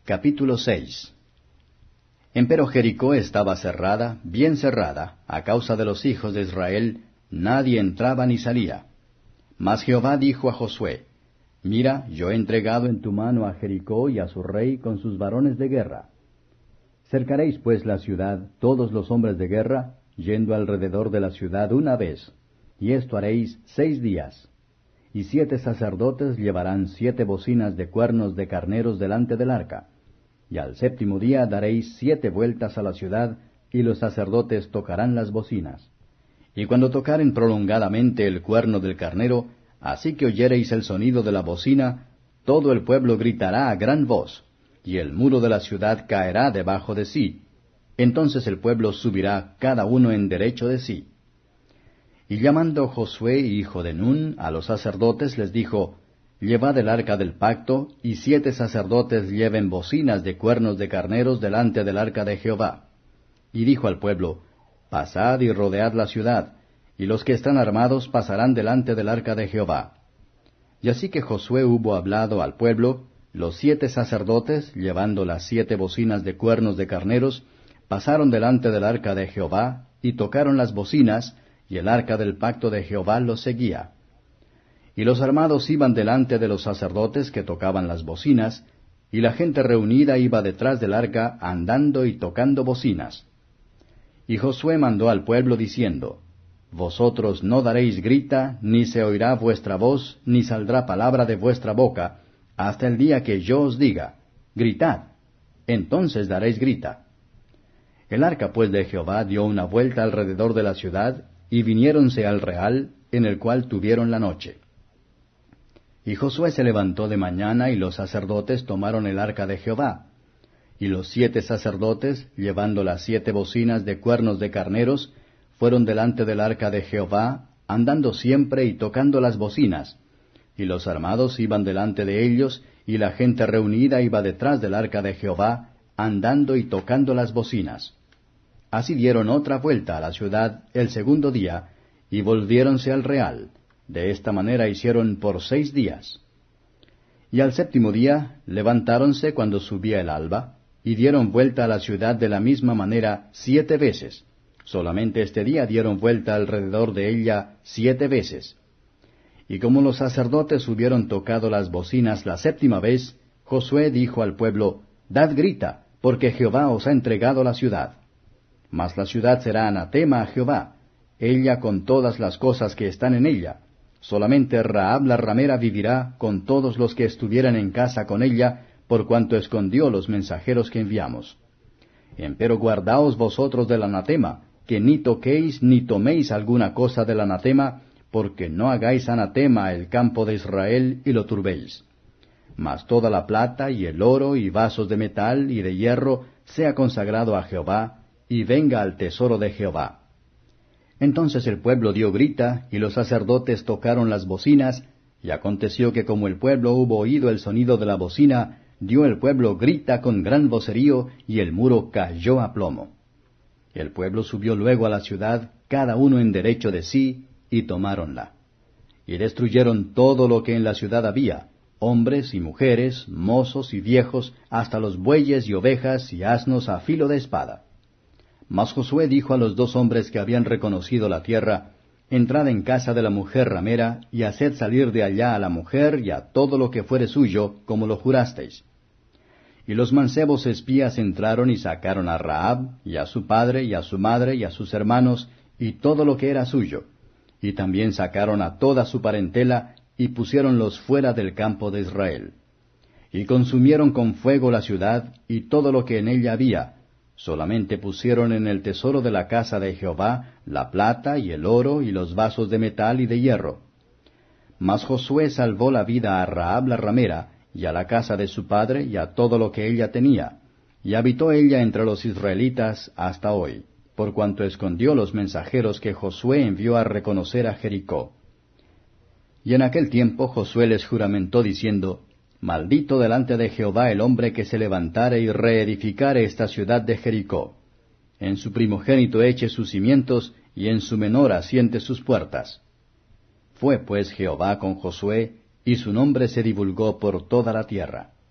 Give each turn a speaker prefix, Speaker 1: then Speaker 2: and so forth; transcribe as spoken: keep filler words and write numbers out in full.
Speaker 1: Capítulo seis. Empero Jericó estaba cerrada, bien cerrada, a causa de los hijos de Israel, nadie entraba ni salía. Mas Jehová dijo a Josué, Mira, yo he entregado en tu mano a Jericó y a su rey con sus varones de guerra. Cercaréis pues la ciudad, todos los hombres de guerra, yendo alrededor de la ciudad una vez, y esto haréis seis días. Y siete sacerdotes llevarán siete bocinas de cuernos de carneros delante del arca. Y al séptimo día daréis siete vueltas a la ciudad, y los sacerdotes tocarán las bocinas. Y cuando tocaren prolongadamente el cuerno del carnero, así que oyereis el sonido de la bocina, todo el pueblo gritará a gran voz, y el muro de la ciudad caerá debajo de sí. Entonces el pueblo subirá cada uno en derecho de sí. Y llamando Josué, hijo de Nun, a los sacerdotes, les dijo, Llevad el arca del pacto, y siete sacerdotes lleven bocinas de cuernos de carneros delante del arca de Jehová. Y dijo al pueblo, Pasad y rodead la ciudad, y los que están armados pasarán delante del arca de Jehová. Y así que Josué hubo hablado al pueblo, los siete sacerdotes, llevando las siete bocinas de cuernos de carneros, pasaron delante del arca de Jehová, y tocaron las bocinas, y el arca del pacto de Jehová los seguía. Y los armados iban delante de los sacerdotes que tocaban las bocinas, y la gente reunida iba detrás del arca andando y tocando bocinas. Y Josué mandó al pueblo diciendo, Vosotros no daréis grita, ni se oirá vuestra voz, ni saldrá palabra de vuestra boca, hasta el día que yo os diga, Gritad, entonces daréis grita. El arca pues de Jehová dio una vuelta alrededor de la ciudad, y viniéronse al real, en el cual tuvieron la noche. Y Josué se levantó de mañana, y los sacerdotes tomaron el arca de Jehová. Y los siete sacerdotes, llevando las siete bocinas de cuernos de carneros, fueron delante del arca de Jehová, andando siempre y tocando las bocinas. Y los armados iban delante de ellos, y la gente reunida iba detrás del arca de Jehová, andando y tocando las bocinas. Así dieron otra vuelta a la ciudad el segundo día, y volviéronse al real. De esta manera hicieron por seis días. Y al séptimo día levantáronse cuando subía el alba, y dieron vuelta a la ciudad de la misma manera siete veces. Solamente este día dieron vuelta alrededor de ella siete veces. Y como los sacerdotes hubieron tocado las bocinas la séptima vez, Josué dijo al pueblo, Dad grita, porque Jehová os ha entregado la ciudad. Mas la ciudad será anatema a Jehová, ella con todas las cosas que están en ella. Solamente Rahab la ramera vivirá con todos los que estuvieran en casa con ella, por cuanto escondió los mensajeros que enviamos. Empero guardaos vosotros del anatema, que ni toquéis ni toméis alguna cosa del anatema, porque no hagáis anatema el campo de Israel y lo turbéis. Mas toda la plata y el oro y vasos de metal y de hierro sea consagrado a Jehová, y venga al tesoro de Jehová. Entonces el pueblo dio grita, y los sacerdotes tocaron las bocinas, y aconteció que como el pueblo hubo oído el sonido de la bocina, dio el pueblo grita con gran vocerío, y el muro cayó a plomo. El pueblo subió luego a la ciudad, cada uno en derecho de sí, y tomáronla. Y destruyeron todo lo que en la ciudad había, hombres y mujeres, mozos y viejos, hasta los bueyes y ovejas y asnos a filo de espada. Mas Josué dijo a los dos hombres que habían reconocido la tierra, Entrad en casa de la mujer ramera, y haced salir de allá a la mujer y a todo lo que fuere suyo, como lo jurasteis. Y los mancebos espías entraron y sacaron a Rahab, y a su padre, y a su madre, y a sus hermanos, y todo lo que era suyo. Y también sacaron a toda su parentela, y pusiéronlos fuera del campo de Israel. Y consumieron con fuego la ciudad, y todo lo que en ella había. Solamente pusieron en el tesoro de la casa de Jehová la plata y el oro y los vasos de metal y de hierro. Mas Josué salvó la vida a Rahab la ramera, y a la casa de su padre, y a todo lo que ella tenía. Y habitó ella entre los israelitas hasta hoy, por cuanto escondió los mensajeros que Josué envió a reconocer a Jericó. Y en aquel tiempo Josué les juramentó diciendo, Maldito delante de Jehová el hombre que se levantare y reedificare esta ciudad de Jericó. En su primogénito eche sus cimientos, y en su menor asiente sus puertas. Fue pues Jehová con Josué, y su nombre se divulgó por toda la tierra.